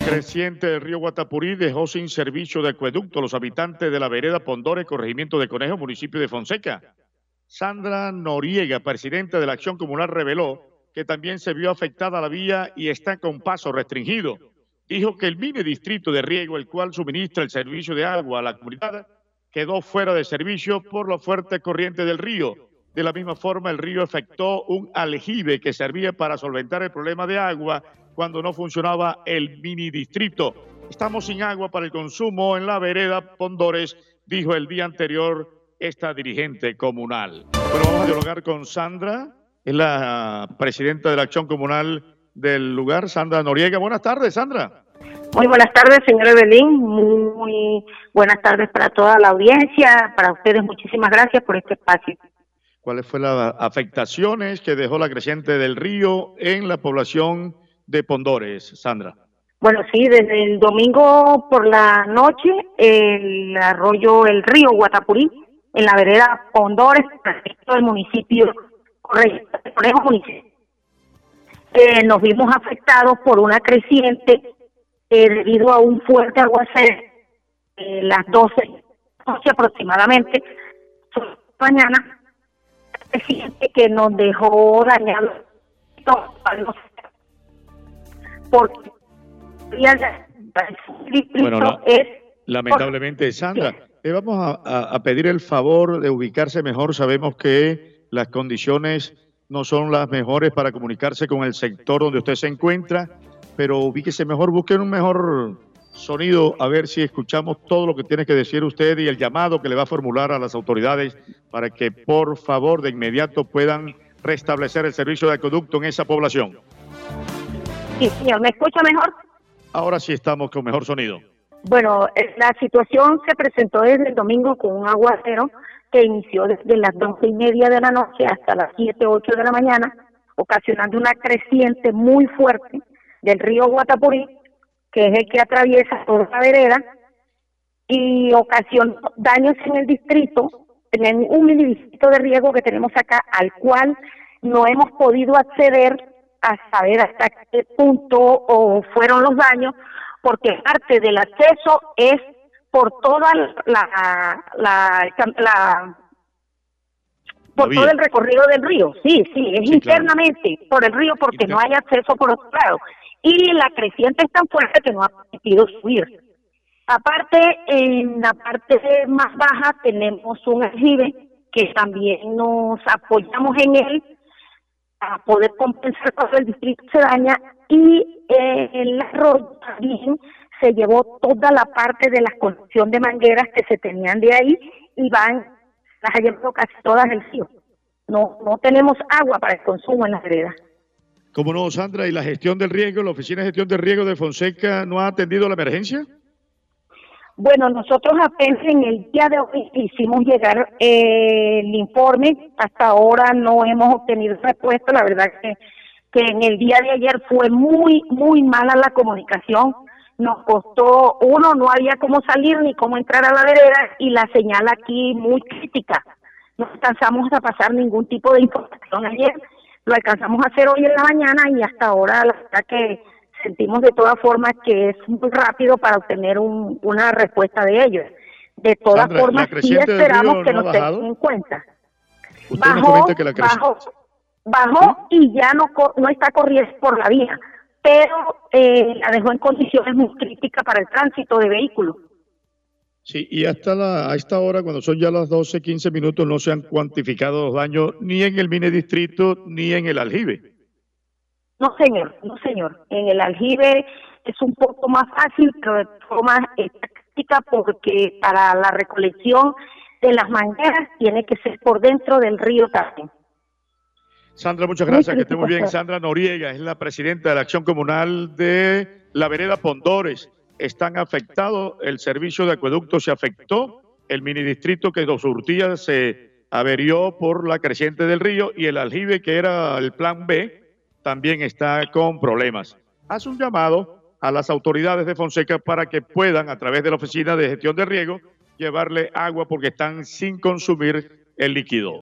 creciente del río Guatapurí dejó sin servicio de acueducto a los habitantes de la vereda Pondores, corregimiento de Conejo, municipio de Fonseca. Sandra Noriega, presidenta de la Acción Comunal, reveló que también se vio afectada la vía y está con paso restringido. Dijo que el mini distrito de riego, el cual suministra el servicio de agua a la comunidad, quedó fuera de servicio por la fuerte corriente del río. De la misma forma, el río afectó un aljibe que servía para solventar el problema de agua cuando no funcionaba el mini distrito. Estamos sin agua para el consumo en la vereda Pondores, dijo el día anterior esta dirigente comunal. Bueno, vamos a dialogar con Sandra, es la presidenta de la Acción Comunal del lugar, Sandra Noriega. Buenas tardes, Sandra. Muy buenas tardes, señor Evelyn. Muy buenas tardes para toda la audiencia. Para ustedes, muchísimas gracias por este espacio. ¿Cuáles fueron las afectaciones que dejó la creciente del río en la población de Pondores, Sandra? Bueno, sí, desde el domingo por la noche, el río Guatapurí, en la vereda Pondores, del municipio Conejo, municipio, nos vimos afectados por una creciente debido a un fuerte aguacero, las 12 aproximadamente, mañana, creciente que nos dejó dañados porque bueno, lamentablemente, Sandra, le vamos a pedir el favor de ubicarse mejor. Sabemos que las condiciones no son las mejores para comunicarse con el sector donde usted se encuentra, pero ubíquese mejor, busquen un mejor sonido, a ver si escuchamos todo lo que tiene que decir usted y el llamado que le va a formular a las autoridades para que, por favor, de inmediato puedan restablecer el servicio de acueducto en esa población. Sí, señor, ¿me escucha mejor? Ahora sí estamos con mejor sonido. Bueno, la situación se presentó desde el domingo con un aguacero que inició desde las 12:30 de la noche hasta las 7, 8 de la mañana, ocasionando una creciente muy fuerte del río Guatapurí, que es el que atraviesa toda la vereda, y ocasionó daños en el distrito, en un mini distrito de riego que tenemos acá, al cual no hemos podido acceder a saber hasta qué punto fueron los daños, porque parte del acceso es por toda todo el recorrido del río. Sí, es internamente, claro, por el río, porque no hay acceso por otro lado. Y la creciente es tan fuerte que no ha permitido subir. Aparte, en la parte más baja tenemos un aljibe que también nos apoyamos en él a poder compensar cuando el distrito se daña, y el arroyo también se llevó toda la parte de la conexión de mangueras que se tenían de ahí y las ha llevado casi todas el río. No tenemos agua para el consumo en las veredas. ¿Cómo no, Sandra? ¿Y la gestión del riego, la Oficina de Gestión del Riego de Fonseca no ha atendido la emergencia? Bueno, nosotros apenas en el día de hoy hicimos llegar el informe. Hasta ahora no hemos obtenido respuesta. La verdad que en el día de ayer fue muy mala la comunicación. Nos costó, no había cómo salir ni cómo entrar a la vereda, y la señal aquí muy crítica. No alcanzamos a pasar ningún tipo de información ayer. Lo alcanzamos a hacer hoy en la mañana, y hasta ahora la verdad que sentimos de todas formas que es muy rápido para obtener una respuesta de ellos. De todas formas, sí esperamos que nos tengan en cuenta. Bajó y ya no está corriendo por la vía, pero la dejó en condiciones muy críticas para el tránsito de vehículos. Sí, y a esta hora, cuando son ya las 12:15 minutos, no se han cuantificado los daños ni en el mini distrito ni en el aljibe. No, señor. En el aljibe es un poco más fácil, pero de forma táctica, porque para la recolección de las mangueras tiene que ser por dentro del río también. Sandra, muchas gracias, que esté muy bien. Sandra Noriega es la presidenta de la Acción Comunal de la vereda Pondores. Están afectados, el servicio de acueducto se afectó, el mini distrito que los surtía se averió por la creciente del río, y el aljibe, que era el plan B, también está con problemas. Hace un llamado a las autoridades de Fonseca para que puedan, a través de la Oficina de Gestión de Riego, llevarle agua porque están sin consumir el líquido.